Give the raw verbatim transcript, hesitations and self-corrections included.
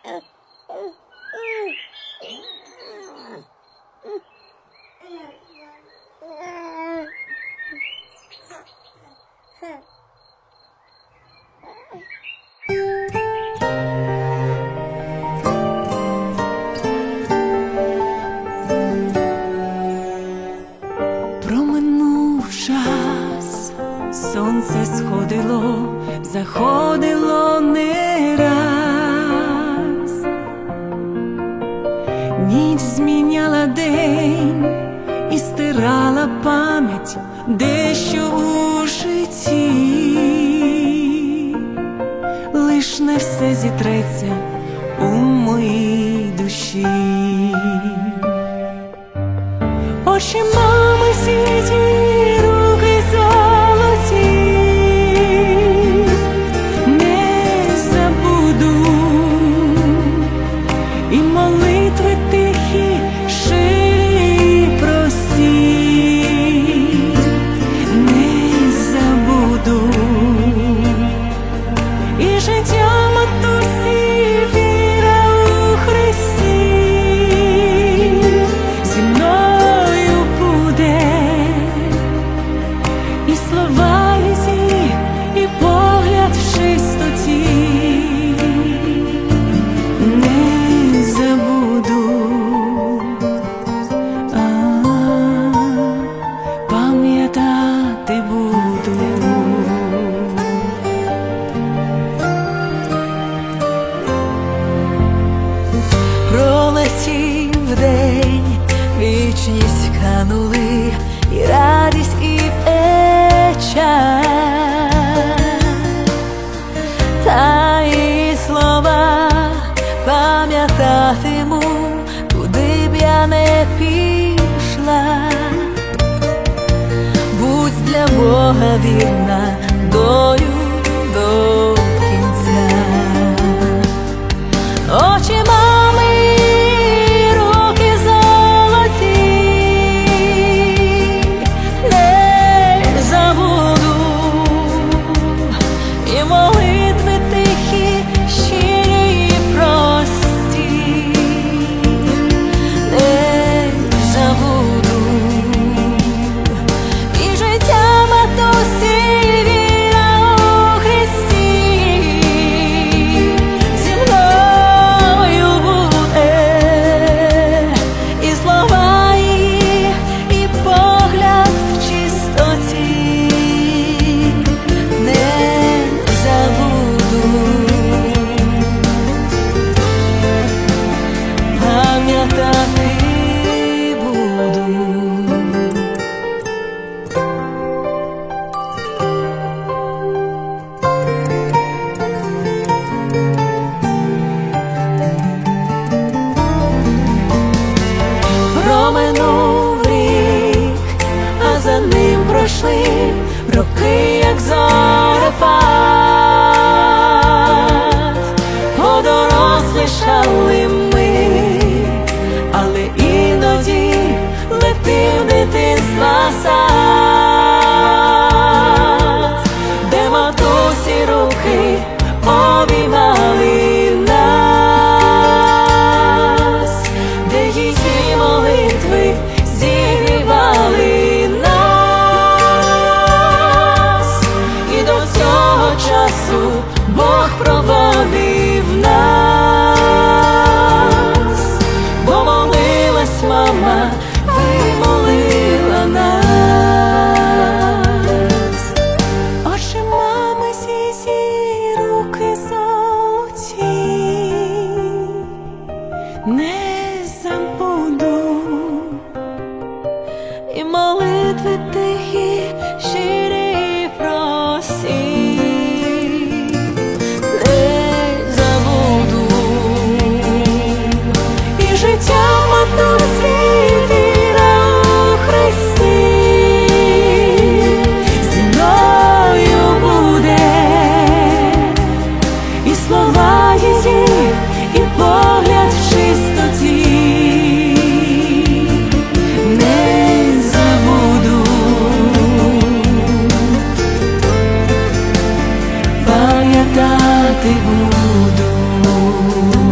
Проминув час, сонце сходило, заходило не раз. Ніч зміняла день і стирала пам'ять дещо у житті. Лиш не все зітреться у моїй душі. Очі мами сіті, руки золоті, не забуду, і молитви тихі, щирі, прості, не забуду, і життя матусі, віра у Христі зі мною буде, і слова її, і погляд в чистоті не забуду, а пам'ятати буду. Пролетів день, вічність канули, і радість, і печаль, та і слова пам'ятатиму, куди б я не пішла. Будь для Бога вірна долю до кінця. Очі мами, руки золоті, не забуду, і молитви тихі, щирі, прості, не забуду, і життя матусі, віра у Христі зі мною буде, і слова її, і погляд в чистоті не забуду, пам'ятати буду. Проминув рік, а за ним пройшли роки, як зорепад. Подорослішали ми, але іноді летив дитинства сад, де матусі руки обіймали нас, де її молитви зігрівали нас, і до цього часу Бог проводив нас, бо молилась мама, вимолила нас. Очі мами сізі, руки золоті, не забуду, і молитви тихі, щирі, прості, не забуду, і життя матусі, віра у Христі зі мною буде, і слова її, і погляд в чистоті не забуду, пам'ятати буду.